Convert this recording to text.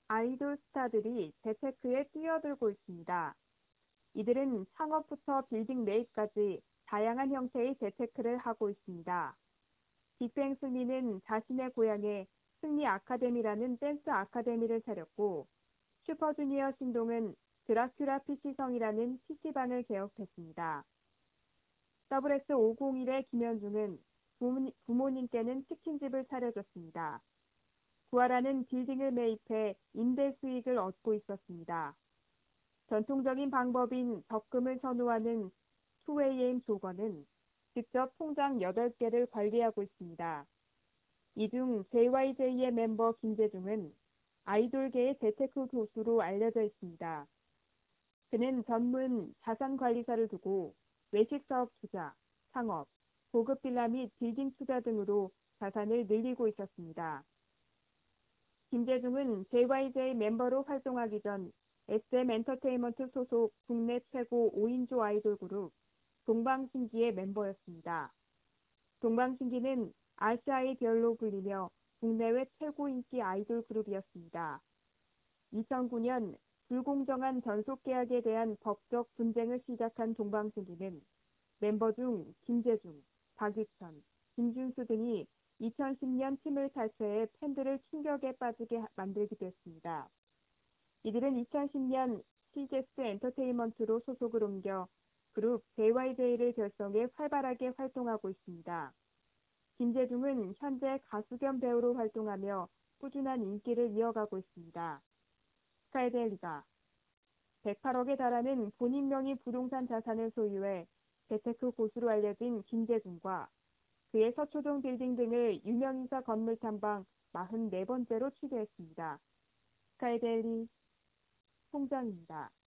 아이돌 스타들이 재테크에 뛰어들고 있습니다. 이들은 창업부터 빌딩 매입까지 다양한 형태의 재테크를 하고 있습니다. 빅뱅 승리는 자신의 고향에 승리 아카데미라는 댄스 아카데미를 차렸고, 슈퍼주니어 신동은 드라큘라 PC성이라는 PC방을 개업했습니다. WS501의 김현중은 부모님께는 치킨집을 차려줬습니다. 구하라는 빌딩을 매입해 임대 수익을 얻고 있었습니다. 전통적인 방법인 적금을 선호하는 2AM 조건은 직접 통장 8개를 관리하고 있습니다. 이 중 JYJ의 멤버 김재중은 아이돌계의 재테크 교수로 알려져 있습니다. 그는 전문 자산관리사를 두고 외식사업 투자, 창업, 고급 빌라 및 빌딩 투자 등으로 자산을 늘리고 있었습니다. 김재중은 JYJ 멤버로 활동하기 전 SM 엔터테인먼트 소속 국내 최고 5인조 아이돌 그룹 동방신기의 멤버였습니다. 동방신기는 아시아의 별로 불리며 국내외 최고 인기 아이돌 그룹이었습니다. 2009년 불공정한 전속 계약에 대한 법적 분쟁을 시작한 동방신기는 멤버 중 김재중, 박유천, 김준수 등이 2010년 팀을 탈퇴해 팬들을 충격에 빠지게 만들기도 했습니다. 이들은 2010년 CGS 엔터테인먼트로 소속을 옮겨 그룹 JYJ를 결성해 활발하게 활동하고 있습니다. 김재중은 현재 가수 겸 배우로 활동하며 꾸준한 인기를 이어가고 있습니다. 스카이데일리가 108억에 달하는 본인 명의 부동산 자산을 소유해 재테크 고수로 알려진 김재중과 그의 서초동 빌딩 등을 유명인사 건물 탐방 44번째로 취재했습니다. 스카이데일리 송정입니다.